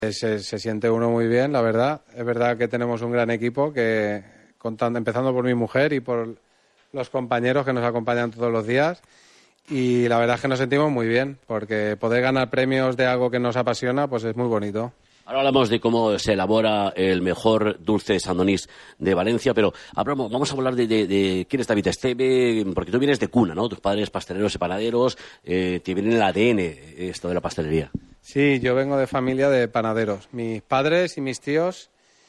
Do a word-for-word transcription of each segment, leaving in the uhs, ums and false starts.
Se, se siente uno muy bien, la verdad. Es verdad que tenemos un gran equipo, que contando, empezando por mi mujer y por los compañeros que nos acompañan todos los días. Y la verdad es que nos sentimos muy bien, porque poder ganar premios de algo que nos apasiona, pues es muy bonito. Ahora hablamos de cómo se elabora el mejor dulce de Sandonís de Valencia, pero hablamos, vamos a hablar de, de, de quién es David Esteve, porque tú vienes de cuna, ¿no? Tus padres pasteleros y panaderos, eh, te viene en el A D N esto de la pastelería. Sí, yo vengo de familia de panaderos, mis padres y mis tíos,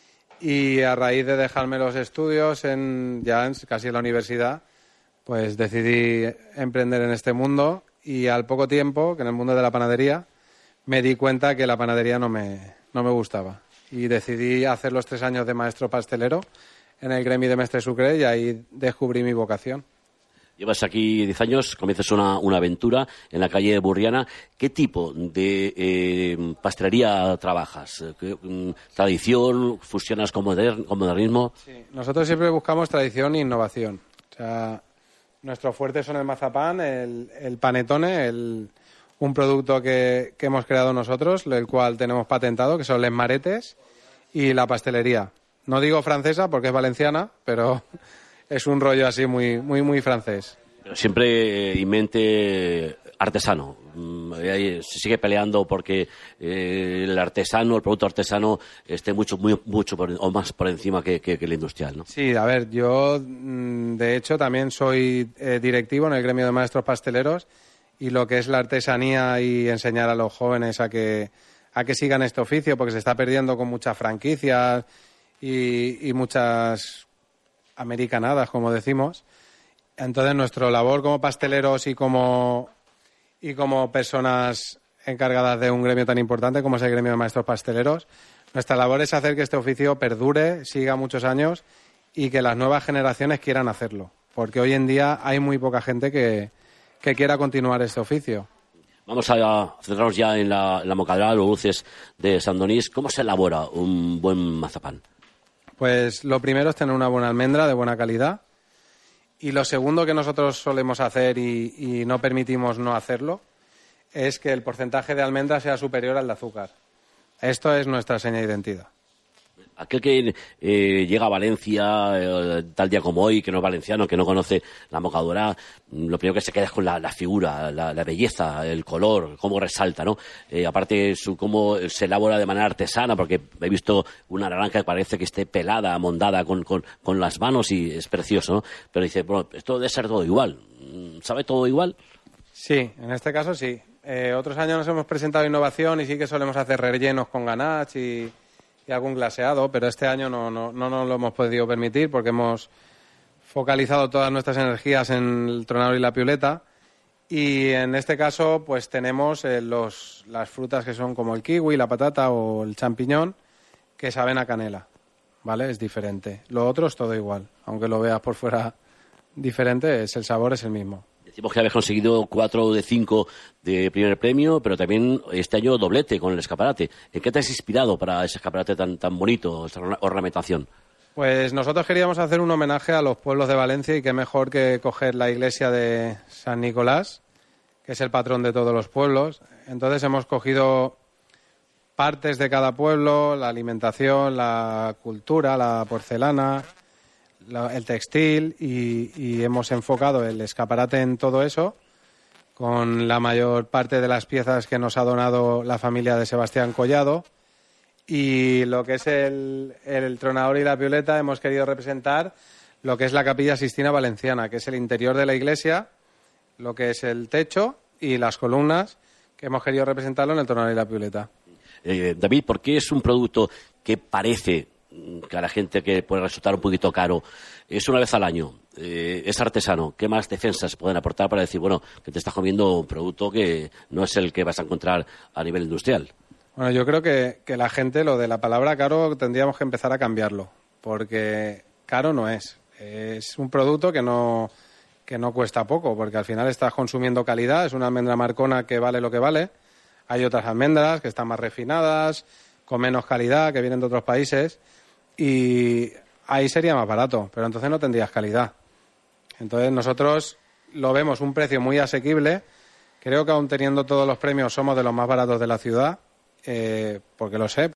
y a raíz de dejarme los estudios en, ya en, casi en la universidad, pues decidí emprender en este mundo, y al poco tiempo, que en el mundo de la panadería, me di cuenta que la panadería no me, no me gustaba. Y decidí hacer los tres años de maestro pastelero en el gremi de Mestre Sucre, y ahí descubrí mi vocación. Llevas aquí diez años, comienzas una, una aventura en la calle Burriana. ¿Qué tipo de eh, pastelería trabajas? ¿Qué, um, ¿Tradición? ¿Fusionas con, moder, con modernismo? Sí, nosotros siempre buscamos tradición e innovación. O sea, nuestros fuertes son el mazapán, el, el panetone, el, un producto que, que hemos creado nosotros, el cual tenemos patentado, que son les maretes, y la pastelería. No digo francesa porque es valenciana, pero es un rollo así muy muy muy francés. Pero siempre en mente artesano. Se sigue peleando porque eh, el artesano, el producto artesano, esté mucho muy mucho por, o más por encima que, que, que el industrial, ¿no? Sí, a ver, yo de hecho también soy eh, directivo en el gremio de maestros pasteleros, y lo que es la artesanía y enseñar a los jóvenes a que a que sigan este oficio, porque se está perdiendo con muchas franquicias y, y muchas americanadas, como decimos. Entonces, nuestra labor como pasteleros y como y como personas encargadas de un gremio tan importante como es el gremio de maestros pasteleros, nuestra labor es hacer que este oficio perdure, siga muchos años, y que las nuevas generaciones quieran hacerlo, porque hoy en día hay muy poca gente que, que quiera continuar este oficio. Vamos a centrarnos ya en la, en la mocadora, los dulces de Sandonís. ¿Cómo se elabora un buen mazapán? Pues lo primero es tener una buena almendra de buena calidad, y lo segundo que nosotros solemos hacer y, y no permitimos no hacerlo es que el porcentaje de almendra sea superior al de azúcar. Esto es nuestra seña de identidad. Aquel que eh, llega a Valencia eh, tal día como hoy, que no es valenciano, que no conoce la mocadora, lo primero que se queda es con la, la figura, la, la belleza, el color, cómo resalta, ¿no? Eh, aparte, su, cómo se elabora de manera artesana, porque he visto una naranja que parece que esté pelada, amondada con, con, con las manos, y es precioso, ¿no? Pero dice, bueno, esto debe ser todo igual. ¿Sabe todo igual? Sí, en este caso sí. Eh, otros años nos hemos presentado innovación y sí que solemos hacer rellenos con ganache y... y algún glaseado, pero este año no, no, no nos lo hemos podido permitir porque hemos focalizado todas nuestras energías en el tronador y la piuleta, y en este caso pues tenemos eh, los, las frutas que son como el kiwi, la patata o el champiñón, que saben a canela, ¿vale? Es diferente. Lo otro es todo igual, aunque lo veas por fuera diferente, es el sabor es el mismo. Decimos que habéis conseguido cuatro de cinco de primer premio, pero también este año doblete con el escaparate. ¿En qué te has inspirado para ese escaparate tan, tan bonito, esa ornamentación? Pues nosotros queríamos hacer un homenaje a los pueblos de Valencia, y qué mejor que coger la iglesia de San Nicolás, que es el patrón de todos los pueblos. Entonces hemos cogido partes de cada pueblo, la alimentación, la cultura, la porcelana, La, el textil, y, y hemos enfocado el escaparate en todo eso, con la mayor parte de las piezas que nos ha donado la familia de Sebastián Collado, y lo que es el, el tronador y la piuleta hemos querido representar lo que es la Capilla Sixtina Valenciana, que es el interior de la iglesia, lo que es el techo y las columnas, que hemos querido representarlo en el tronador y la piuleta. Eh, David, ¿por qué es un producto que parece que a la gente que puede resultar un poquito caro, es una vez al año, eh, es artesano? ¿Qué más defensas pueden aportar para decir, bueno, que te estás comiendo un producto que no es el que vas a encontrar a nivel industrial? Bueno, yo creo que, que la gente, lo de la palabra caro, tendríamos que empezar a cambiarlo, porque caro no es. Es un producto que no, que no cuesta poco, porque al final estás consumiendo calidad. Es una almendra marcona que vale lo que vale. Hay otras almendras que están más refinadas, con menos calidad, que vienen de otros países, y ahí sería más barato, pero entonces no tendrías calidad. Entonces nosotros lo vemos un precio muy asequible. Creo que aún teniendo todos los premios somos de los más baratos de la ciudad, eh, porque lo sé,